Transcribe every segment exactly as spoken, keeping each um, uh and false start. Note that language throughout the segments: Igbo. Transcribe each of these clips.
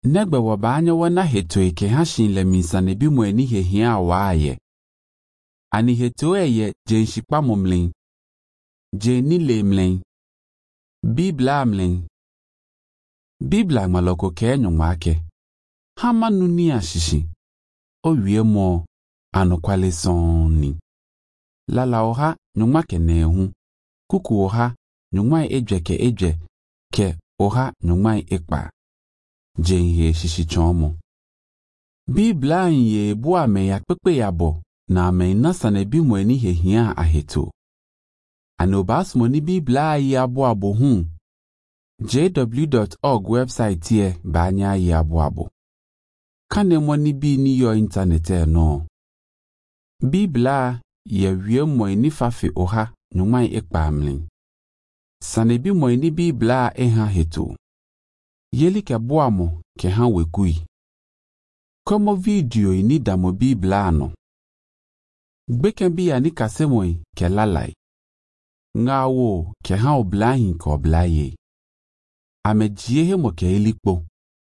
Negbe wabanya wana heto eke hashin le minsane bi mweni he hia waaye. Ani heto eye jen shikpa mumlin. Jen ni lemlin. Bibla mlin. Bibla maloko ke nyumake. Hama nuni ashishi. Owie mo anokwale sonni. Lala oha nyumake nehu. Kuku oha nyumai eje ke eje. Ke oha nyumai ekpa. Jen ye shishi chomo. Bibla nye bua me ya pepe yabo. Na me nasane bi mweni he hia aheto. Anobas moni Bibla ya bua bo hun. j w dot org website ye banya ya bua bo. Kane moni bi ni yo internet e no. Bibla ye wie mweni fafe oha nyumai ekpa amlin. Sane bi mweni Bibla e ha heto. Yeli ke bua mo ke ha wekui. Komo video ini damo Bibla no. Gbeken bi ya ni kasemoi ke lalai. Nga wo ke ha oblahin ke oblaye. Amejie he mo ke ilikpo.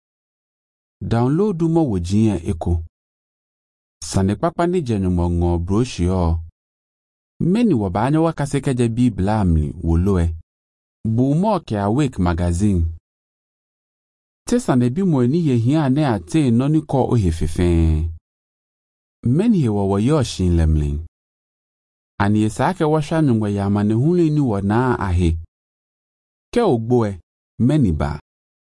Download mo wojin eko. Sane papa ni jenu mo ngo brochure. Meni wabanya wakaseke je Bibla amli woloe. Bu mo ke Awake magazine. Tesa ne bi mo ni ye hia ne ate no ni ko ohefefe. Meni he wo yoshin lemlin. Ani esake washa nyungwe ya mane huli ni wana ahe. Ke ogboe meni ba.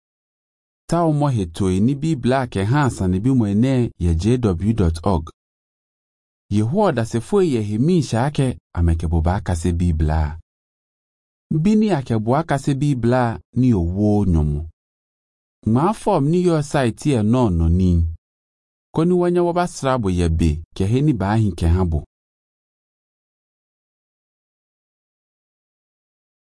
Ta omo heto ni Bibla ke hansa ne bi mo ene ye j w dot org. Ye huo da se fo ye hemi shake ameke boba kase Bibla. Bini ake boa kase Bibla ni owo nyomo. Ma form ni yo site ye no no ni. Koni wanya wabasrabo ye be ke heni ba hin ke habo.